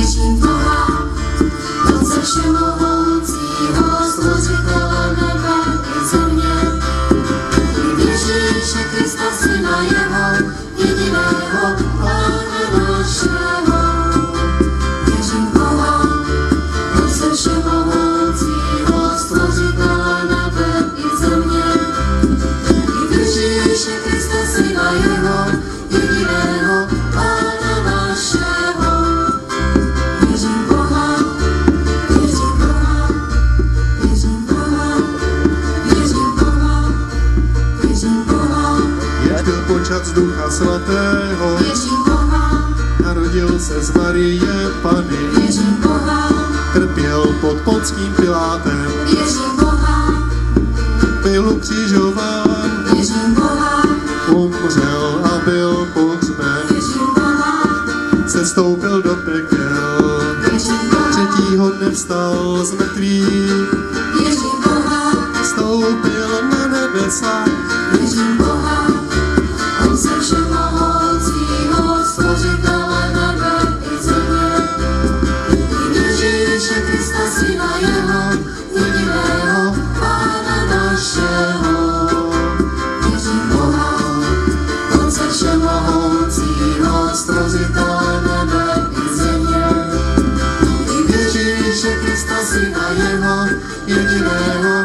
Věřím v Boha, Otce všemohoucího, Stvořitele nebe i země, i v Ježíše Krista, Syna jeho, jediného Pána našeho. Věřím v Boha, Otce všemohoucího, Stvořitele nebe i země, i v Ježíše Krista, Syna jeho, jediného Pána našeho. Věřím v Boha, věřím v Boha, věřím v Boha, věřím v Boha, věřím v Boha. Jež byl počat z Ducha Svatého, Věřím v Boha, narodil se z Marie Panny, věřím v Boha, trpěl pod Pontským Pilátem, věřím v Boha, byl ukřižován, věřím v Boha, umřel a byl pohřben, věřím v Boha, sestoupil do pekel, věřím v Boha, třetího dne vstal z mrtvých, věřím v Boha, vstoupil na nebesa, věřím v Boha, Otce všemohoucího, Stvořitele nebe i země, i v Ježíše Krista, Syna jeho, jediného Pána našeho. Věřím v Boha, Otce všemohoucího, Stvořitele nebe i země, i v Ježíše Krista, Syna jeho, jediného